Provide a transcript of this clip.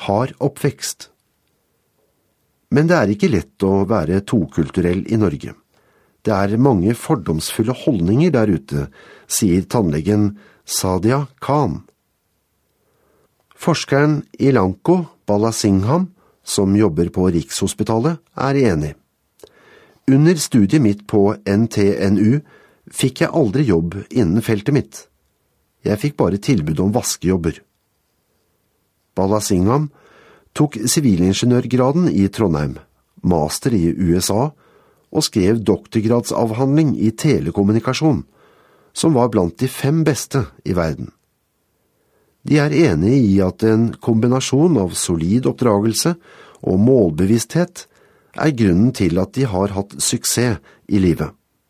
hard oppvekst. Men det er ikke lett å være tokulturell i Norge. Det er mange fordomsfulle holdninger der ute, sier tannlegen Sadia Khan. Forskeren Ilanko Balasingham, som jobber på Rikshospitalet, er enig. Under studiet mitt på NTNU fikk jeg aldri jobb innen feltet mitt. Jeg fikk bare tilbud om vaskejobber. Balasingham tok sivilingeniørgraden i Trondheim, master i USA, og skrev doktorgradsavhandling i telekommunikasjon, som var blant de 5 beste i verden. De er enige i at en kombinasjon av solid oppdragelse og målbevissthet er grunnen til at de har hatt suksess i livet.